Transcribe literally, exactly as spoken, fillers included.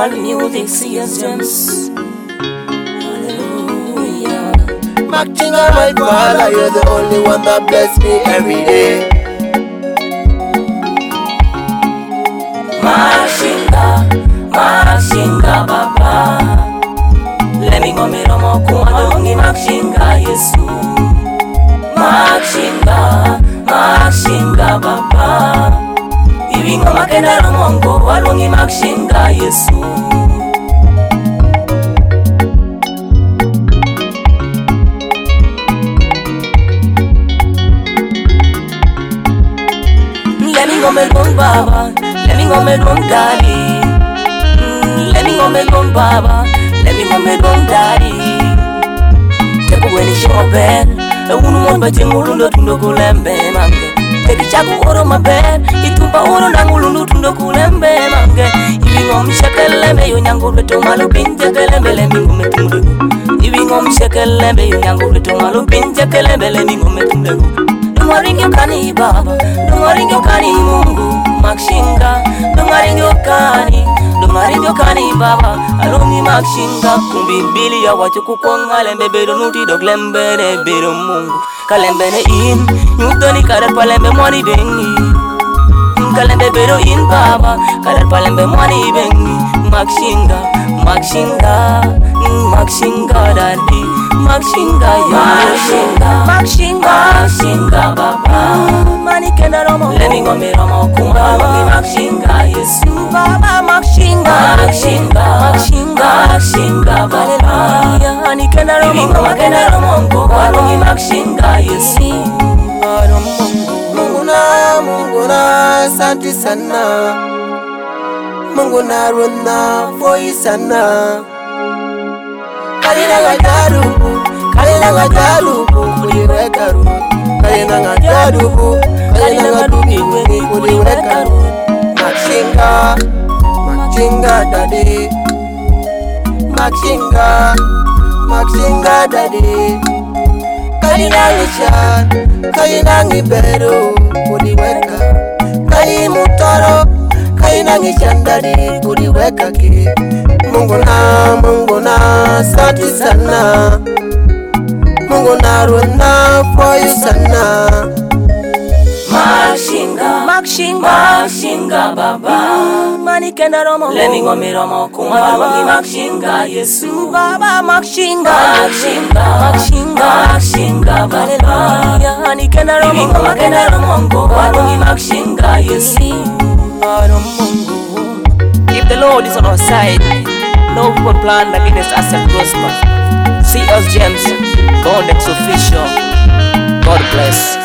World music, C S Gems. Hallelujah. Machinga, my father, you're the only one that bless me every day. Machinga, Machinga, Baba. Let me go me romo kumadongi Machinga, Yesu. Machinga, Machinga, Baba. Ibingo makenda romongo walongi Machinga, Yesu. Let me go me long Baba, let me go me long Daddy. Let me go me long Baba, let me go me long Daddy. Teku weni shoben, e unu mwomba jengulundo tundo kulembe mange. Teki chaku oro maber, itumba oro nangulundu tundo kulembe mange. Ibingo mshekelembe yo nyangurwe tomalu pinje kelembe le mingo metundego. Ibingo mshekelembe yo nyangurwe tomalu pinje kelembe le mingo metundego. Dungaringo kani Baba, dungaringo kani Mungu Machinga, dungaringo kani, dungaringo kani Baba, alongi Machinga. Kumbi mbili ya watu kukonga lembe bedo nuti dog lembe ne bedo Mungu. Kalembe ne in, nyudoni karar palembe mwani bengi. Kalembe bedo in Baba, karar palembe mwani bengi. Machinga, Machinga, Machinga daddy. Machinga ya Machinga, Machinga, Machinga Baba. Mani kenda romo, let me go me romo kuma longi Machinga Yesu. Baba Machinga, Machinga, Machinga, Machinga Baba. Mani kenda romo, mani kenda romo kuma longi Machinga Yesu. Mungu na, Mungu na, santi sana. Mungu na runa, foi sana. Kalina ngajarubu, kalina ngajarubu, kuliweka ru. Kalina ngajarubu, kalina ngajarubu, kuliweka ru. Machinga, Machinga daddy. Machinga, Machinga daddy. Kalina ngishan, kalina ngibero, kuliweka. Kali mutoro, kalina ngishan daddy, kuliweka ki. Mungu na, Mungu na, santi sana. Mungu na runa, for you sana. Machinga, Machinga, Machinga Baba. Mani kenda romo, let me go me romo kuma longi Machinga Yesu. Baba Machinga, Machinga, Machinga, Machinga Baba. Mani kenda romo, mani kenda romo kuma longi Machinga Yesu. If the Lord is on our side, no good plan against us and prosper. C S Gems, God ex official. God bless.